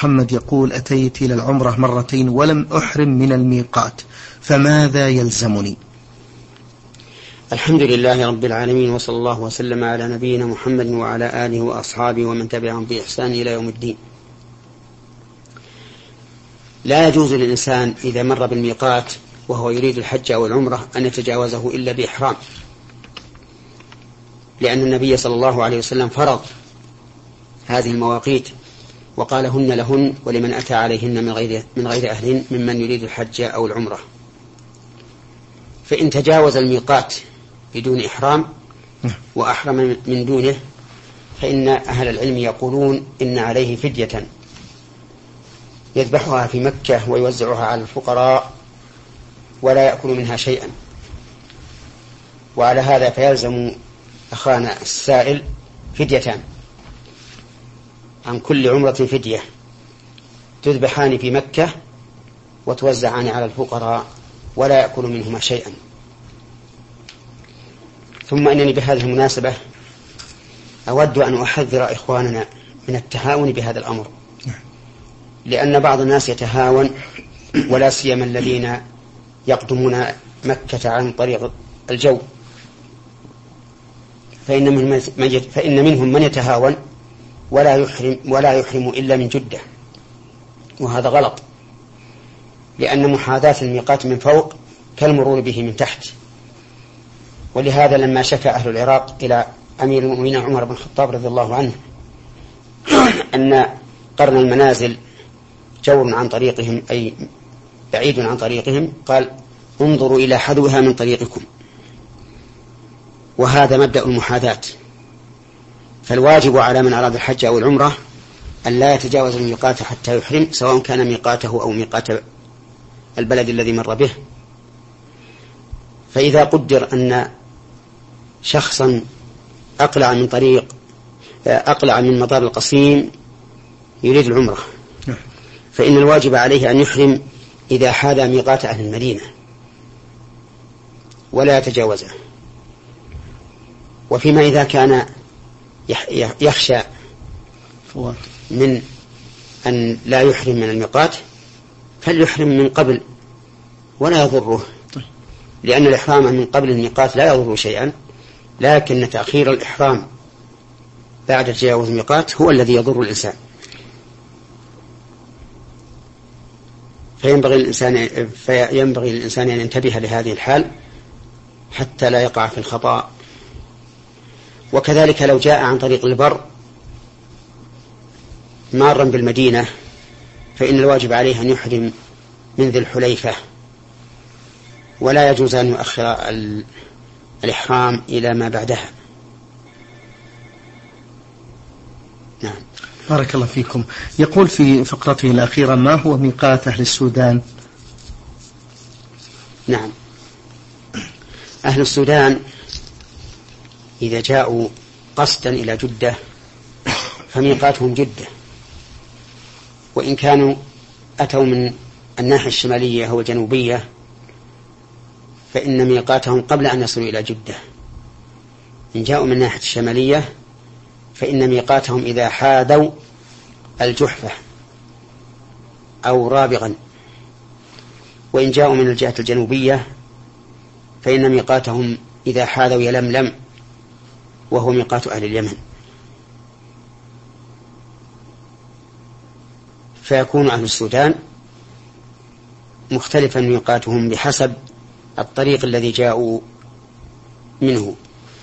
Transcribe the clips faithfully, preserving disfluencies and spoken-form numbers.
محمد يقول: أتيت إلى العمرة مرتين ولم أحرم من الميقات، فماذا يلزمني؟ الحمد لله رب العالمين، وصلى الله وسلم على نبينا محمد وعلى آله وأصحابه ومن تبعهم بإحسان إلى يوم الدين. لا يجوز للإنسان إذا مر بالميقات وهو يريد الحج أو العمرة أن يتجاوزه إلا بإحرام، لأن النبي صلى الله عليه وسلم فرض هذه المواقيت وقال: هن لهن ولمن أتى عليهن من غير من غير أهلهن ممن يريد الحج أو العمرة. فإن تجاوز الميقات بدون إحرام وأحرم من دونه فإن أهل العلم يقولون إن عليه فدية يذبحها في مكة ويوزعها على الفقراء ولا يأكل منها شيئا. وعلى هذا فيلزم أخانا السائل فديتان: عن كل عمرة فدية تذبحان في مكة وتوزعان على الفقراء ولا يأكل منهما شيئا. ثم إنني بهذه المناسبة أود أن أحذر إخواننا من التهاون بهذا الأمر، لأن بعض الناس يتهاون، ولا سيما الذين يقدمون مكة عن طريق الجو، فإن منهم من فإن منهم من يتهاون ولا يحرم ولا يحرم إلا من جدة، وهذا غلط، لأن محاذاة الميقات من فوق كالمرور به من تحت. ولهذا لما شكى أهل العراق إلى أمير المؤمنين عمر بن الخطاب رضي الله عنه أن قرن المنازل جور عن طريقهم أي بعيد عن طريقهم، قال: انظروا إلى حذوها من طريقكم. وهذا مبدأ المحاذاة. فالواجب على من أراد الحج أو العمرة أن لا يتجاوز الميقات حتى يحرم، سواء كان ميقاته أو ميقات البلد الذي مر به. فإذا قدر أن شخصا أقلع من طريق أقلع من مطار القصيم يريد العمرة، فإن الواجب عليه أن يحرم إذا حاذى ميقات أهل المدينة ولا يتجاوزه. وفيما إذا كان يخشى من أن لا يحرم من الميقات فليحرم من قبل ولا يضره، لأن الإحرام من قبل الميقات لا يضر شيئا، لكن تأخير الإحرام بعد تجاوز الميقات هو الذي يضر الإنسان. فينبغي الإنسان فينبغي للإنسان أن ينتبه لهذه الحال حتى لا يقع في الخطأ. وكذلك لو جاء عن طريق البر مارا بالمدينة فإن الواجب عليه أن يحرم من ذي الحليفة، ولا يجوز أن يؤخر الإحرام إلى ما بعدها. نعم. بارك الله فيكم. يقول في فقرته الأخيرة: ما هو ميقات أهل السودان؟ نعم، أهل السودان إذا جاءوا قصدا إلى جدة فميقاتهم جدة، وإن كانوا أتوا من الناحية الشمالية أو الجنوبية فإن ميقاتهم قبل أن يصلوا إلى جدة. إن جاءوا من الناحية الشمالية فإن ميقاتهم إذا حاذوا الجحفة أو رابغا، وإن جاءوا من الجهة الجنوبية فإن ميقاتهم إذا حاذوا يلملم، وهو ميقات أهل اليمن. فيكون أهل السودان مختلفا ميقاتهم بحسب الطريق الذي جاءوا منه.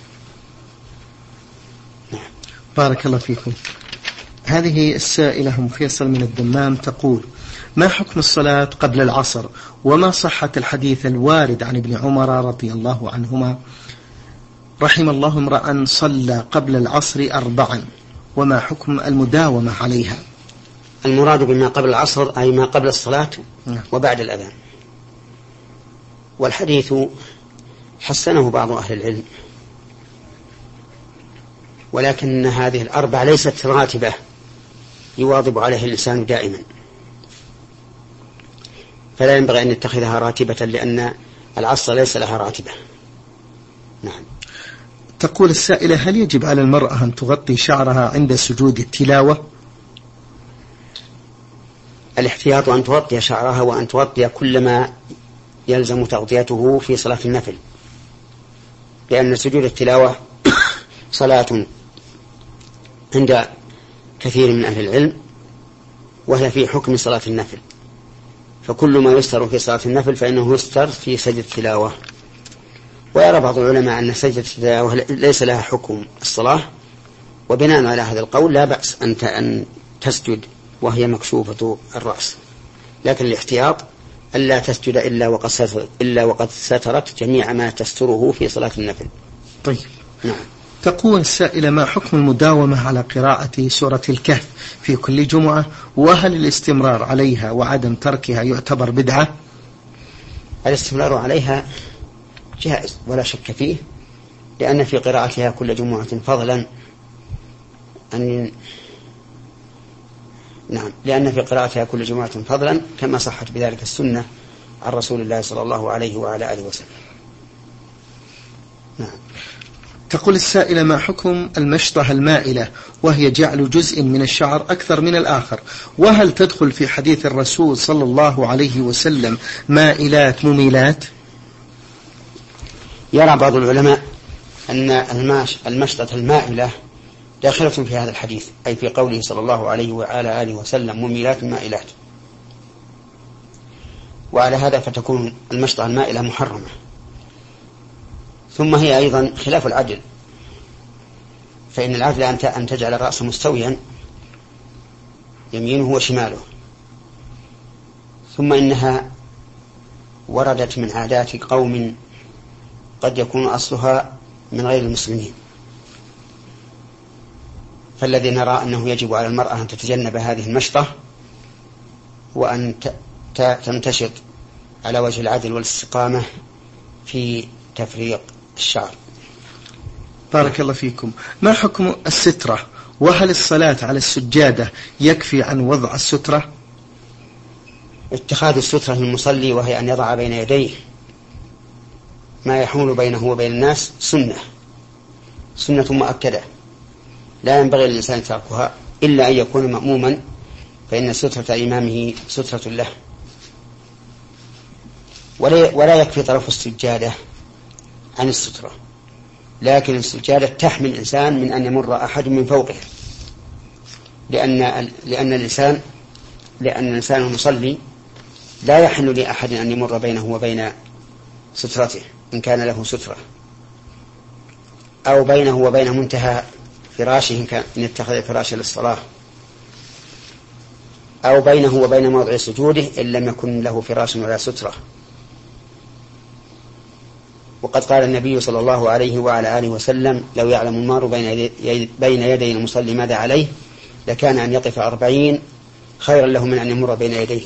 نعم. بارك الله فيكم. هذه السائلة أم فيصل من الدمام تقول: ما حكم الصلاة قبل العصر، وما صحة الحديث الوارد عن ابن عمر رضي الله عنهما رحم الله امرأ صلى قبل العصر أربعا، وما حكم المداومة عليها؟ المراد بما قبل العصر أي ما قبل الصلاة وبعد الأذان. والحديث حسنه بعض أهل العلم، ولكن هذه الأربع ليست راتبة يواظب عليها الإنسان دائما، فلا ينبغي أن يتخذها راتبة، لأن العصر ليس لها راتبة. نعم. تقول السائلة: هل يجب على المرأة أن تغطي شعرها عند سجود التلاوة؟ الاحتياط أن تغطي شعرها وأن تغطي كل ما يلزم تغطيته في صلاة النفل، لأن سجود التلاوة صلاة عند كثير من أهل العلم وهي في حكم صلاة النفل، فكل ما يستر في صلاة النفل فإنه يستر في سجد التلاوة. ويرى بعض العلماء أن سجد التلاوة ليس لها حكم الصلاة، وبناء على هذا القول لا بأس أن تسجد وهي مكشوفة الرأس، لكن الاحتياط ألا تسجد إلا وقد سترت, إلا وقد سترت جميع ما تستره في صلاة النفل. طيب. نعم. تقول السائلة: ما حكم المداومة على قراءة سورة الكهف في كل جمعة؟ وهل الاستمرار عليها وعدم تركها يعتبر بدعة؟ الاستمرار عليها جائز ولا شك فيه، لأن في قراءتها كل جمعة فضلا أن نعم لأن في قراءتها كل جمعة فضلا كما صحت بذلك السنة عن رسول الله صلى الله عليه وعلى آله وسلم. نعم. تقول السائلة: ما حكم المشطة المائلة وهي جعل جزء من الشعر أكثر من الآخر؟ وهل تدخل في حديث الرسول صلى الله عليه وسلم مائلات مميلات؟ يرى بعض العلماء أن المشطة المائلة داخلة في هذا الحديث، أي في قوله صلى الله عليه وعلى آله وسلم مميلات مائلات، وعلى هذا فتكون المشطة المائلة محرمة. ثم هي أيضا خلاف العدل، فإن العدل أن تجعل الرأس مستويا يمينه وشماله. ثم إنها وردت من عادات قوم قد يكون أصلها من غير المسلمين، فالذي نرى أنه يجب على المرأة أن تتجنب هذه المشطة وأن تنتشط على وجه العدل والاستقامة في تفريق الشعر. بارك الله فيكم. ما حكم السترة؟ وهل الصلاة على السجادة يكفي عن وضع السترة؟ اتخاذ السترة للمصلي وهي أن يضع بين يديه ما يحول بينه وبين الناس سنة سنة مؤكدة لا ينبغي للإنسان تركها إلا أن يكون مأموما، فإن سترة إمامه سترة له. ولا يكفي طرف السجادة عن السترة، لكن السجادة تحمي الإنسان من أن يمر أحد من فوقه، لأن لأن الإنسان لأن الإنسان المصلي لا يحل لأحد أن يمر بينه وبين سترته إن كان له سترة، أو بينه وبين منتهى فراشه إن اتخذ فراشه للصلاة، أو بينه وبين موضع سجوده إن لم يكن له فراش ولا سترة. وقد قال النبي صلى الله عليه وعلى آله وسلم: لو يعلم المار بين يدي المصلي ماذا عليه لكان أن يقف أربعين خيرا له من أن يمر بين يديه.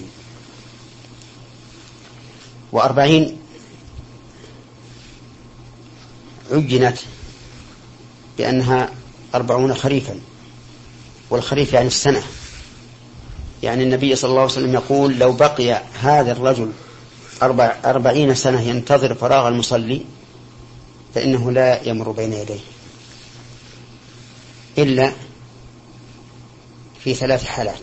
وأربعين عجنت بأنها أربعون خريفا، والخريف يعني السنة، يعني النبي صلى الله عليه وسلم يقول: لو بقي هذا الرجل أربع أربعين سنة ينتظر فراغ المصلي فإنه لا يمر بين يديه إلا في ثلاث حالات.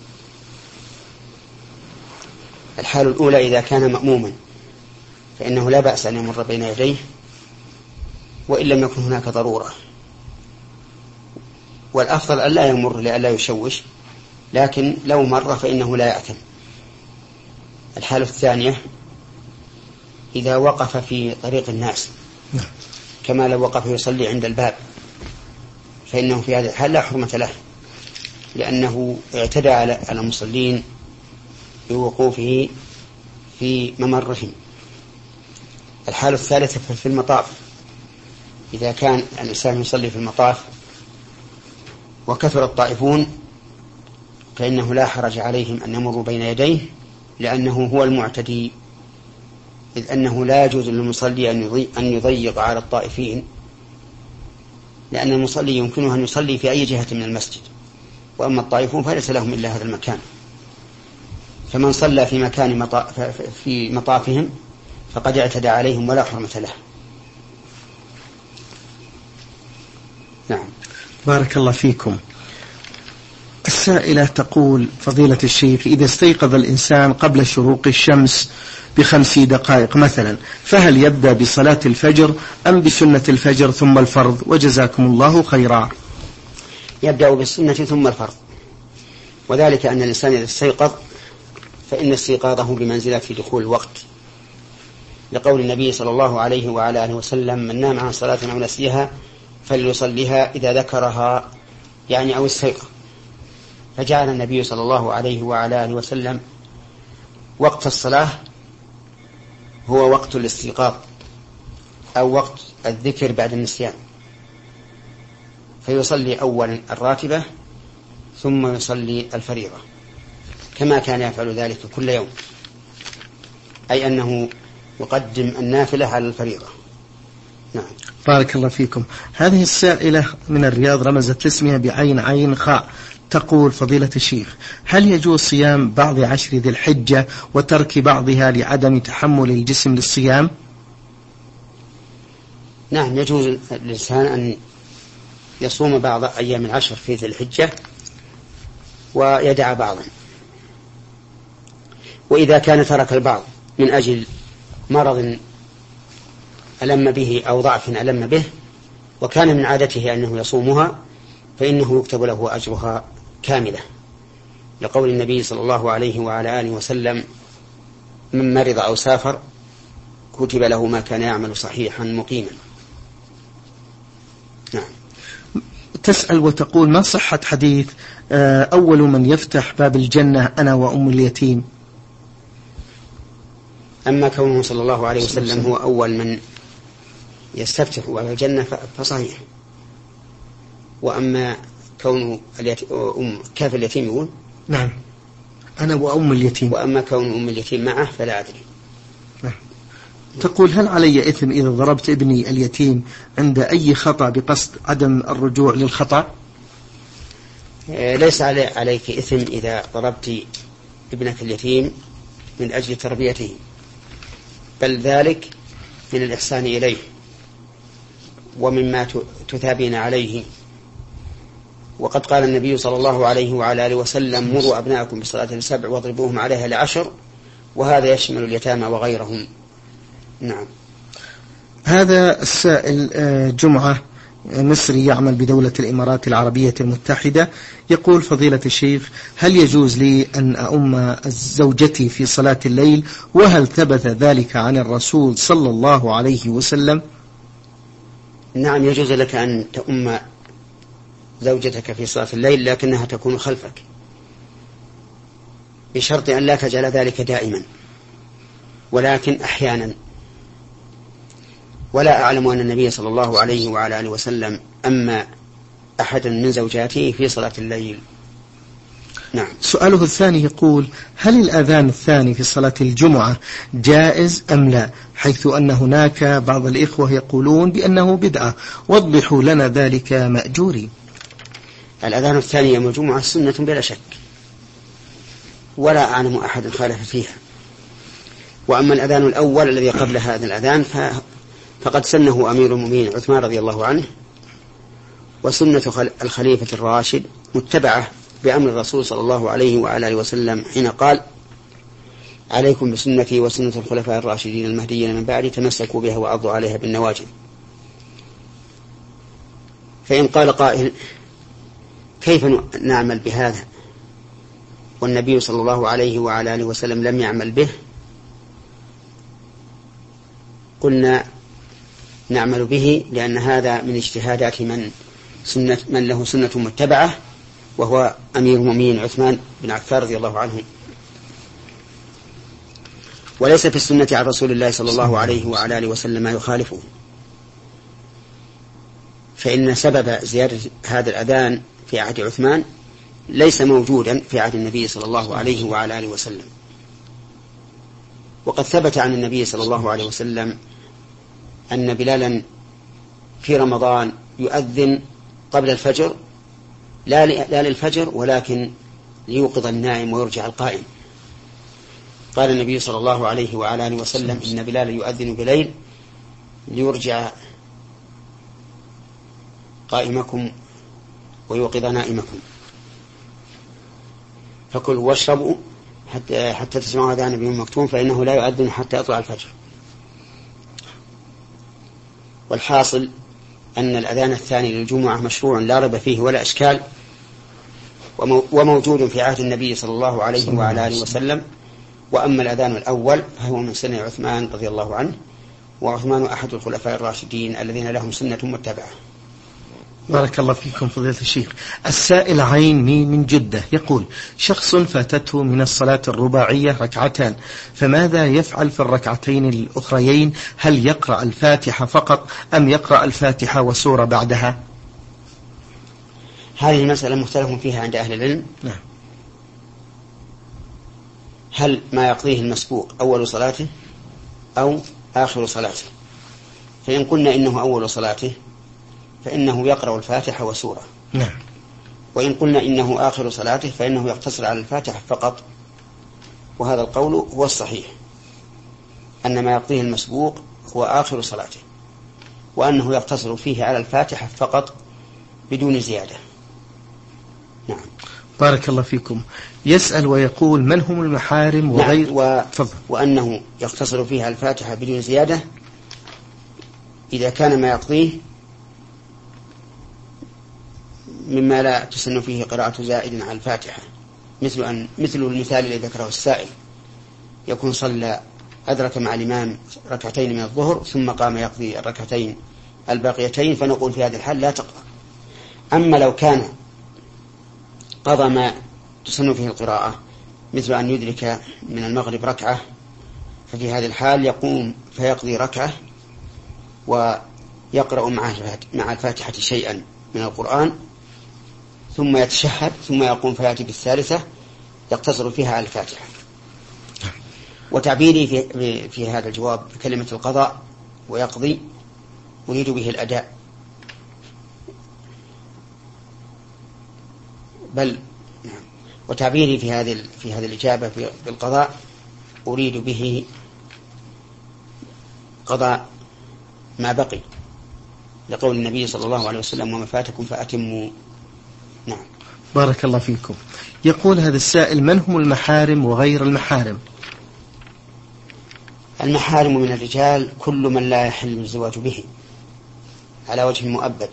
الحالة الأولى إذا كان مأموما فإنه لا بأس أن يمر بين يديه وإن لم يكن هناك ضرورة، والأفضل أن لا يمر لئلا يشوش، لكن لو مر فإنه لا يأثم. الحالة الثانية إذا وقف في طريق الناس كما لو وقف يصلي عند الباب، فإنه في هذه الحال لا حرمة له، لأنه اعتدى على المصلين بوقوفه في ممرهم. الحالة الثالثة في المطاف، إذا كان الإنسان يصلي في المطاف وكثر الطائفون فإنه لا حرج عليهم أن يمروا بين يديه، لأنه هو المعتدي، إذ أنه لا يجوز للمصلي أن يضيق على الطائفين، لأن المصلي يمكنه أن يصلي في أي جهة من المسجد، وأما الطائفون فليس لهم إلا هذا المكان. فمن صلى في مكان مطاف في مطافهم فقد اعتدى عليهم ولا حرمة له. نعم. بارك الله فيكم. السائلة تقول فضيلة الشيخ إذا استيقظ الإنسان قبل شروق الشمس بخمس دقائق مثلا فهل يبدأ بصلاة الفجر أم بسنة الفجر ثم الفرض؟ وجزاكم الله خيرا. يبدأ بالسنة ثم الفرض، وذلك أن الإنسان إذا استيقظ فإن استيقاظه بمنزلة في دخول الوقت، لقول النبي صلى الله عليه وعلى آله وسلم من نام عن صلاة أو نسيها فليصليها إذا ذكرها، يعني أو استيقظ. فجعل النبي صلى الله عليه وعلى آله وسلم وقت الصلاة هو وقت الاستيقاظ أو وقت الذكر بعد النسيان، فيصلي أولا الراتبة ثم يصلي الفريضة كما كان يفعل ذلك كل يوم، أي أنه يقدم النافلة على الفريضة. نعم. بارك الله فيكم. هذه السائلة من الرياض رمزت اسمها بعين عين خاء، تقول فضيلة الشيخ هل يجوز صيام بعض عشر ذي الحجة وترك بعضها لعدم تحمل الجسم للصيام؟ نعم، يجوز للإنسان أن يصوم بعض أيام العشر في ذي الحجة ويدع بعضا، وإذا كان ترك البعض من أجل مرض ألم به أو ضعف ألم به وكان من عادته أنه يصومها فإنه يكتب له أجرها كاملة، لقول النبي صلى الله عليه وعلى آله وسلم من مرض أو سافر كتب له ما كان يعمل صحيحا مقيما. نعم. تسأل وتقول ما صحة حديث أول من يفتح باب الجنة أنا وأم اليتيم؟ أما كونه صلى الله عليه وسلم هو أول من يستفتح باب الجنة فصحيح، وأما كون أم كاف اليتيم يقول نعم أنا وأم اليتيم، وأما كون أم اليتيم معه فلا أدري. نعم. تقول هل علي إثم إذا ضربت ابني اليتيم عند أي خطأ بقصد عدم الرجوع للخطأ؟ ليس علي عليك إثم إذا ضربت ابنك اليتيم من أجل تربيته، بل ذلك من الإحسان إليه ومما تثابين عليه. وقد قال النبي صلى الله عليه وعلى آله وسلم مروا أبناءكم بالصلاة السبع واضربوهم عليها لعشر، وهذا يشمل اليتامى وغيرهم. نعم. هذا السائل جمعة مصري يعمل بدولة الإمارات العربية المتحدة يقول فضيلة الشيخ هل يجوز لي أن أؤم زوجتي في صلاة الليل، وهل ثبت ذلك عن الرسول صلى الله عليه وسلم؟ نعم، يجوز لك أن تؤم زوجتك في صلاة الليل لكنها تكون خلفك، بشرط أن لا تجعل ذلك دائما، ولكن أحيانا. ولا أعلم أن النبي صلى الله عليه وعلى آله وسلم أما أحدا من زوجاته في صلاة الليل. نعم. سؤاله الثاني يقول هل الأذان الثاني في صلاة الجمعة جائز أم لا، حيث أن هناك بعض الإخوة يقولون بأنه بدعة، وضحوا لنا ذلك مأجوري. الأذان الثاني يوم الجمعة سنة بلا شك، ولا أعلم أحد خالف فيها. وأما الأذان الأول الذي قبل هذا الأذان فقد سنه أمير المؤمنين عثمان رضي الله عنه، وسنة الخليفة الراشد متبعة بأمر الرسول صلى الله عليه وعلى آله وسلم حين قال عليكم بسنتي وسنة الخلفاء الراشدين المهديين من بعدي تمسكوا بها وعضوا عليها بالنواجذ. فإن قال قائل كيف نعمل بهذا والنبي صلى الله عليه وعلى آله وسلم لم يعمل به، قلنا نعمل به لأن هذا من اجتهادات من, سنة من له سنة متبعة، وهو أمير المؤمنين عثمان بن عفان رضي الله عنه. وليس في السنة عن رسول الله صلى الله عليه وعلى آله وسلم ما يخالفه، فإن سبب زيادة هذا الأذان في عهد عثمان ليس موجودا في عهد النبي صلى الله عليه وعلى آله وسلم. وقد ثبت عن النبي صلى الله عليه وسلم أن بلالا في رمضان يؤذن قبل الفجر، لا لا للفجر ولكن ليوقظ النائم ويرجع القائم. قال النبي صلى الله عليه وعلى آله وسلم إن بلال يؤذن بليل ليرجع قائمكم ويوقظ نائمكم. فكلوا واشربوا حتى, حتى تسمعوا أذان ابن مكتوم فإنه لا يؤذن حتى يطلع الفجر. والحاصل أن الأذان الثاني للجمعة مشروع لا ريب فيه ولا إشكال، وموجود في عهد النبي صلى الله عليه وعلى آله وسلم. وأما الأذان الأول فهو من سنة عثمان رضي الله عنه، وعثمان أحد الخلفاء الراشدين الذين لهم سنة متبعة. بارك الله فيكم فضيلة الشيخ. السائل عيني من جدة يقول: شخص فاتته من الصلاة الرباعية ركعتان، فماذا يفعل في الركعتين الأخريين؟ هل يقرأ الفاتحة فقط أم يقرأ الفاتحة وسورة بعدها؟ هذه المسألة مختلف فيها عند أهل العلم. نعم. هل ما يقضيه المسبوق أول صلاته أو آخر صلاته؟ فإن قلنا إنه أول صلاته فإنه يقرأ الفاتحة وسورة. نعم. وإن قلنا إنه آخر صلاته فإنه يقتصر على الفاتحة فقط. وهذا القول هو الصحيح، أن ما يقضيه المسبوق هو آخر صلاته، وأنه يقتصر فيه على الفاتحة فقط بدون زيادة. نعم. بارك الله فيكم. يسأل ويقول: من هم المحارم وغير؟ نعم. و... وأنه يقتصر فيها الفاتحة بدون زيادة إذا كان ما يقضيه مما لا تسن فيه قراءة زائد على الفاتحة، مثل أن مثل المثال الذي ذكره السائل، يكون صلى أدرك مع الإمام ركعتين من الظهر ثم قام يقضي الركعتين الباقيتين، فنقول في هذا الحال لا تقرأ. أما لو كان قضى ما تسن فيه القراءة مثل أن يدرك من المغرب ركعة، ففي هذه الحال يقوم فيقضي ركعة ويقرأ مع الفاتحة شيئا من القرآن ثم يتشهد ثم يقوم فيأتي بالثالثة يقتصر فيها على الفاتحة. وتعبيري في, في هذا الجواب بكلمة القضاء ويقضي أريد به الأداء، بل وتعبيري في هذه في هذه الإجابة بالقضاء أريد به قضاء ما بقي، لقول النبي صلى الله عليه وسلم: وما فاتكم فأتموا. نعم. بارك الله فيكم. يقول هذا السائل: من هم المحارم وغير المحارم؟ المحارم من الرجال كل من لا يحل الزواج به على وجه مؤبد،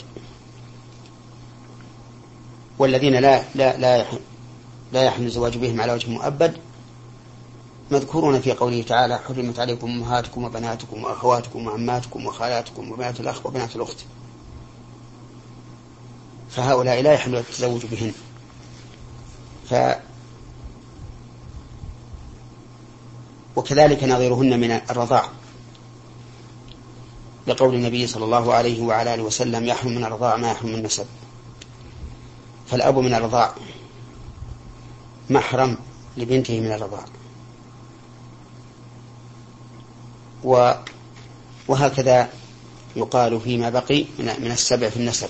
والذين لا لا لا يحل, لا يحل الزواج بهم على وجه مؤبد مذكورون في قوله تعالى: حرمت عليكم أمهاتكم وبناتكم وأخواتكم وعماتكم وخالاتكم وبنات الأخ وبنات الأخت، فهؤلاء لا يحل التزوج بهن. ف وكذلك نظيرهن من الرضاع، لقول النبي صلى الله عليه وعلى آله وسلم: يحرم من الرضاع ما يحرم من النسب. فالأب من الرضاع محرم لبنته من الرضاع، وهكذا يقال فيما بقي من السبع في النسب.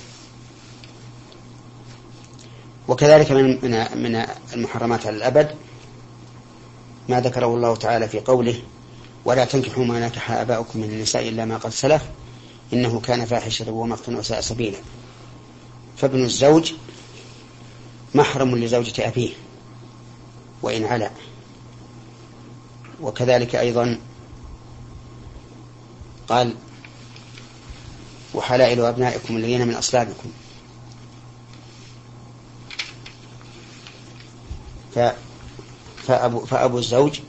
وكذلك من من المحرمات على الأبد ما ذكره الله تعالى في قوله: ولا تنكحوا ما نكح آباؤكم من النساء إلا ما قد سلف إنه كان فاحشة ومقتا وساء سبيلا. فابن الزوج محرم لزوجة أبيه وإن علا، وكذلك أيضا قال: وحلائل أبنائكم الذين من أصلابكم. فأبو, فأبو الزوج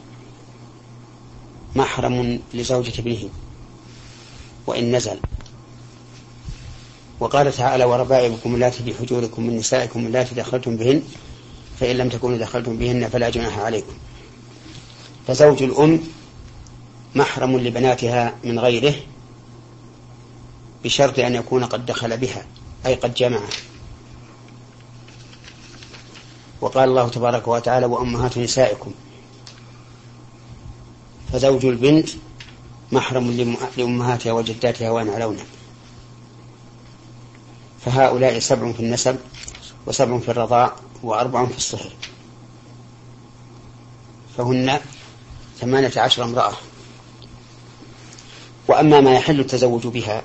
محرم لزوجة ابنه وإن نزل. وقال تعالى: وربائبكم اللاتي في حجوركم من نسائكم اللاتي دخلتم بهن فإن لم تكونوا دخلتم بهن فلا جناح عليكم. فزوج الأم محرم لبناتها من غيره بشرط أن يكون قد دخل بها أي قد جمع. وقال الله تبارك وتعالى: وأمهات نسائكم. فزوج البنت محرم لأمهاتها وجداتها وإن علونا. فهؤلاء سبع في النسب وسبع في الرضاع وأربع في الصهر، فهن ثمانية عشر امرأة. وأما ما يحل التزوج بها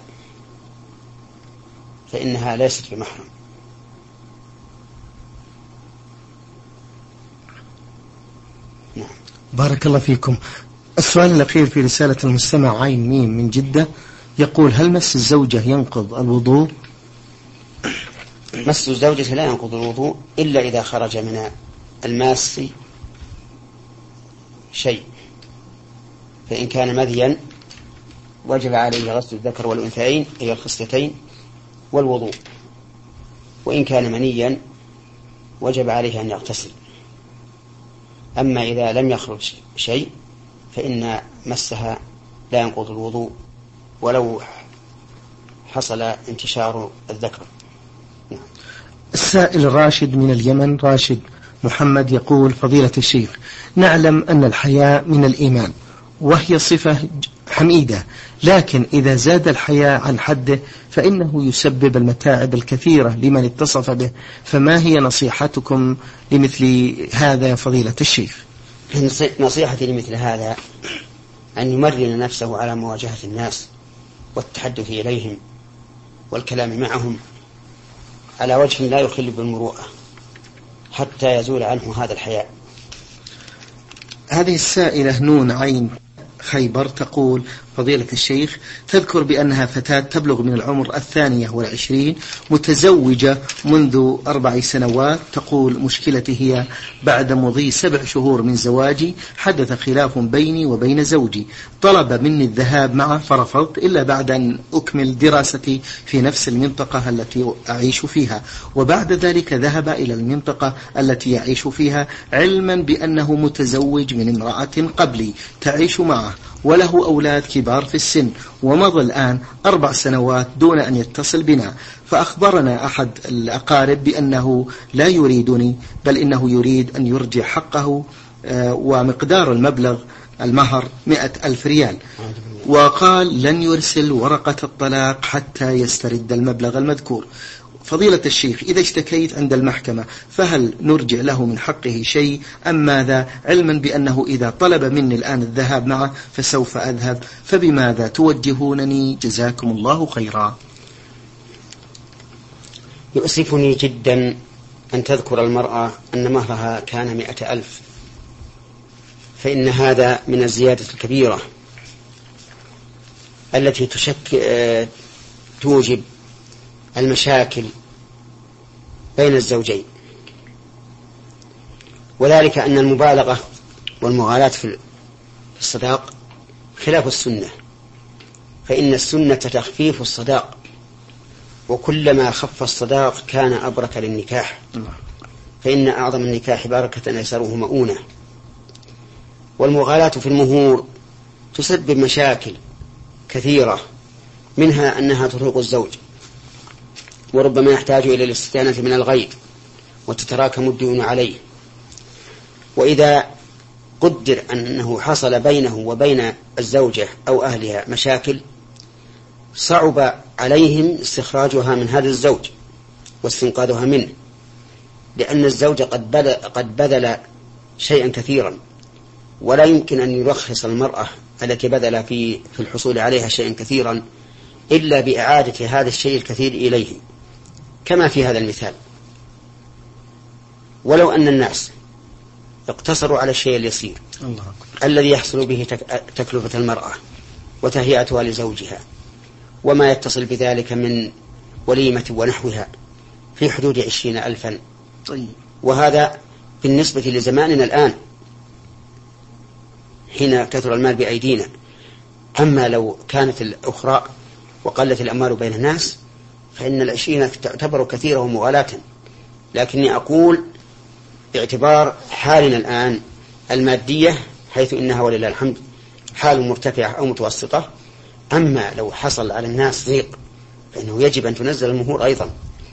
فإنها ليست بمحرم. نعم. بارك الله فيكم. السؤال الأخير في رسالة المستمع عين ميم من جدة يقول: هل مس الزوجة ينقض الوضوء؟ مس الزوجة لا ينقض الوضوء إلا إذا خرج من الماس شيء، فإن كان مذيا وجب عليه غسل الذكر والأنثيين أي الخصلتين والوضوء، وإن كان منيا وجب عليه أن يغتسل. أما إذا لم يخرج شيء فإن مسها لا ينقض الوضوء ولو حصل انتشار الذكر. السائل راشد من اليمن، راشد محمد، يقول: فضيلة الشيخ، نعلم أن الحياء من الإيمان وهي صفة حميدة، لكن إذا زاد الحياء عن حده فإنه يسبب المتاعب الكثيرة لمن اتصف به، فما هي نصيحتكم لمثل هذا يا فضيلة الشيخ؟ نصيحتي لمثل هذا أن يمرن نفسه على مواجهة الناس والتحدث إليهم والكلام معهم على وجه لا يخل بالمروءة حتى يزول عنه هذا الحياء. هذه السائلة نون عين خيبر تقول: فضيلة الشيخ، تذكر بأنها فتاة تبلغ من العمر الثانية والعشرين، متزوجة منذ أربع سنوات. تقول: مشكلتي هي بعد مضي سبع شهور من زواجي حدث خلاف بيني وبين زوجي، طلب مني الذهاب معه فرفضت إلا بعد أن أكمل دراستي في نفس المنطقة التي أعيش فيها، وبعد ذلك ذهب إلى المنطقة التي يعيش فيها علما بأنه متزوج من امرأة قبلي تعيش معه وله أولاد كبار في السن، ومضى الآن أربع سنوات دون أن يتصل بنا. فأخبرنا أحد الأقارب بأنه لا يريدني، بل إنه يريد أن يرجع حقه، ومقدار المبلغ المهر مئة ألف ريال، وقال لن يرسل ورقة الطلاق حتى يسترد المبلغ المذكور. فضيلة الشيخ، إذا اشتكيت عند المحكمة فهل نرجع له من حقه شيء أم ماذا، علما بأنه إذا طلب مني الآن الذهاب معه فسوف أذهب، فبماذا توجهونني جزاكم الله خيرا؟ يؤسفني جدا أن تذكر المرأة أن مهرها كان مئة ألف، فإن هذا من الزيادة الكبيرة التي تشك توجب المشاكل بين الزوجين، وذلك أن المبالغة والمغالاة في الصداق خلاف السنة، فإن السنة تخفيف الصداق، وكلما خف الصداق كان أبرك للنكاح، فإن أعظم النكاح بركة أيسره مؤونة. والمغالاة في المهور تسبب مشاكل كثيرة، منها أنها ترهق الزوج وربما يحتاج إلى الاستدانة من الغير وتتراكم الديون عليه. وإذا قدر أنه حصل بينه وبين الزوجة أو أهلها مشاكل صعب عليهم استخراجها من هذا الزوج واستنقاذها منه، لأن الزوج قد بذل, قد بذل شيئا كثيرا، ولا يمكن أن يرخص المرأة التي بذل في, في الحصول عليها شيئا كثيرا إلا بإعادة هذا الشيء الكثير إليه، كما في هذا المثال. ولو أن الناس اقتصروا على الشيء اليسير الله الذي يحصل به تكلفة المرأة وتهيئتها لزوجها وما يتصل بذلك من وليمة ونحوها في حدود عشرين ألفا، وهذا بالنسبة لزماننا الآن حين كثر المال بأيدينا. أما لو كانت الأخرى وقلت الأموال بين الناس فإن العشرين تعتبر كثيرة ومغالاة، لكني أقول باعتبار حالنا الآن المادية، حيث إنها ولله الحمد حال مرتفعة أو متوسطة. أما لو حصل على الناس ضيق فإنه يجب أن تنزل المهور أيضا،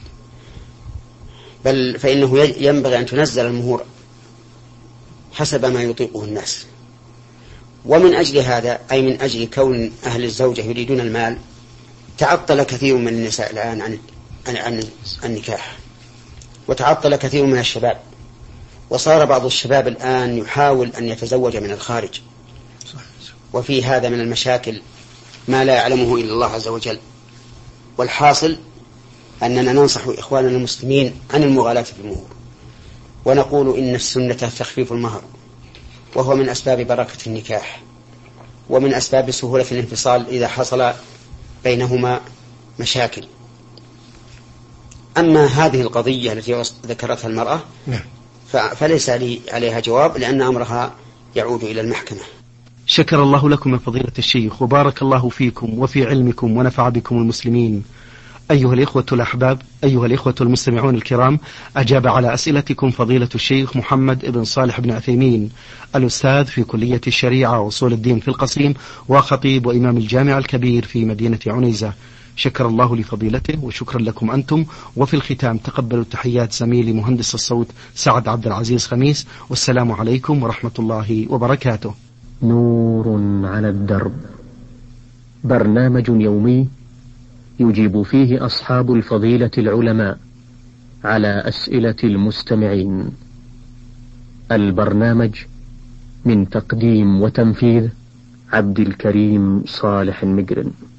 بل فإنه ينبغي أن تنزل المهور حسب ما يطيقه الناس. ومن أجل هذا، أي من أجل كون أهل الزوجة يريدون المال، تعطل كثير من النساء الآن عن عن, عن النكاح، وتعطل كثير من الشباب، وصار بعض الشباب الآن يحاول أن يتزوج من الخارج، وفي هذا من المشاكل ما لا يعلمه إلا الله عز وجل. والحاصل أننا ننصح إخواننا المسلمين عن المغالاة في المهور، ونقول إن السنة تخفيف المهر، وهو من أسباب بركة النكاح ومن أسباب سهولة الانفصال إذا حصل بينهما مشاكل. أما هذه القضية التي ذكرتها المرأة فليس لي عليها جواب، لأن أمرها يعود إلى المحكمة. شكر الله لكم يا فضيلة الشيخ، وبارك الله فيكم وفي علمكم ونفع بكم المسلمين. أيها الإخوة الأحباب، أيها الإخوة المستمعون الكرام، أجاب على أسئلتكم فضيلة الشيخ محمد بن صالح بن عثيمين، الأستاذ في كلية الشريعة وأصول الدين في القصيم، وخطيب وإمام الجامع الكبير في مدينة عنيزة. شكر الله لفضيلته وشكرا لكم أنتم. وفي الختام تقبلوا تحيات زميلي مهندس الصوت سعد عبد العزيز خميس، والسلام عليكم ورحمة الله وبركاته. نور على الدرب، برنامج يومي يجيب فيه أصحاب الفضيلة العلماء على أسئلة المستمعين. البرنامج من تقديم وتنفيذ عبد الكريم صالح المقرن.